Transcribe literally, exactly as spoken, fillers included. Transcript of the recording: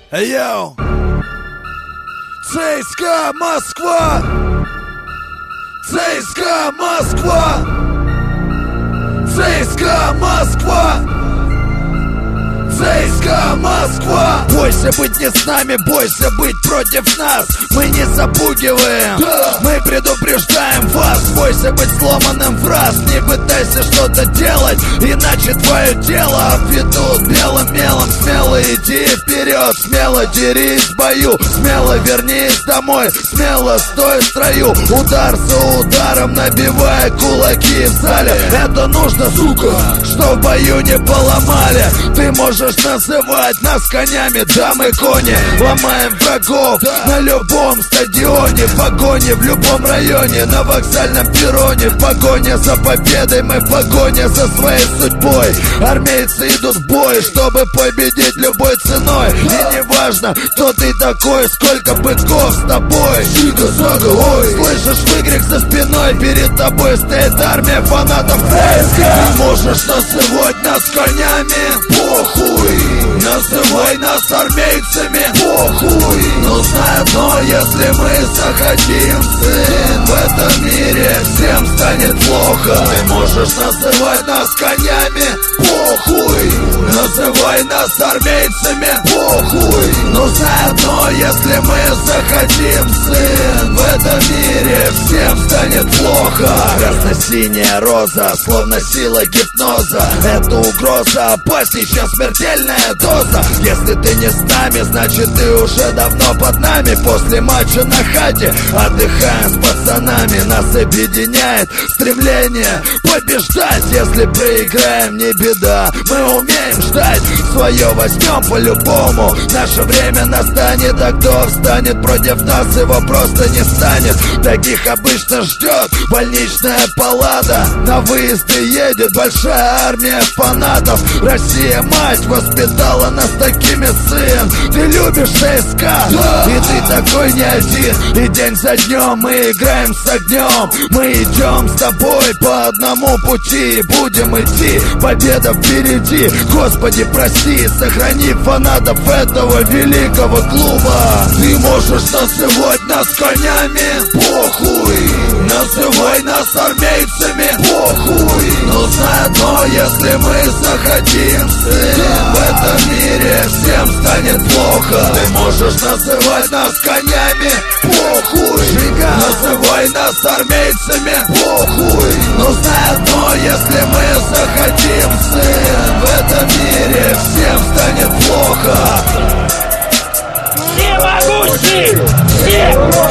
Йоу! ЦСКА Москва! ЦСКА Москва! ЦСКА Москва! ЦСКА Москва! Бойся быть не с нами, бойся быть против нас. Мы не запугиваем, да. Мы предупреждаем вас. Бойся быть сломанным в раз. Не пытайся что-то делать, иначе твое тело обведут белым мелом. Смело иди вперед, смело дерись в бою, смело вернись домой, смело стой в строю. Удар за ударом, набивая кулаки в зале. Это нужно, сука, что в бою не поломали. Ты можешь называть нас конями, да мы кони. Ломаем врагов на любом стадионе, в погоне в любом районе, на вокзальном перроне. В погоне за победой, мы в погоне за своей судьбой. Армейцы идут в бой, чтобы победить любой ценой. И не важно, кто ты такой, сколько быков с тобой. Сига-сага, ой, слышишь выкрик за спиной, перед тобой стоит армия фанатов ЦСКА. Ты можешь называть нас конями, похуй. Называй нас армейцами, похуй. Но знай одно, если мы захотим, сын, в этом мире всем станет плохо. Ты можешь называть нас конями, похуй. Называй нас армейцами, похуй. Но знай одно, если мы захотим, сын, в этом мире всем станет плохо. Красно-синяя роза, словно сила гипноза. Это угроза опасней, чем смертельная доза. Если ты не с нами, значит ты уже давно под нами. После матча на хате отдыхаем с пацанами. Нас объединяет стремление побеждать. Если проиграем, не беда, мы умеем ждать. Свое возьмем по-любому. Наше время настанет, а кто встанет против нас, его просто не станет. Таких обычно ждет больничная палата. На выезды едет большая армия фанатов. Россия, мать, воспитала нас такими, сын. Ты любишь ЦСКА, да. И ты такой не один. И день за днем мы играем с огнем. Мы идем с тобой по одному пути. Будем идти, победа впереди. Господи, прости, сохрани фанатов этого великого клуба. Ты можешь называть нас конями, похуй. Называй нас армейцами, похуй. Но знай одно, если мы захотим, сын, в этом мире всем станет плохо. Ты можешь называть нас конями, похуй. Называй нас армейцами, похуй. Но знай одно, если мы захотим, сын, в этом мире всем станет плохо. Всемогущий! Все!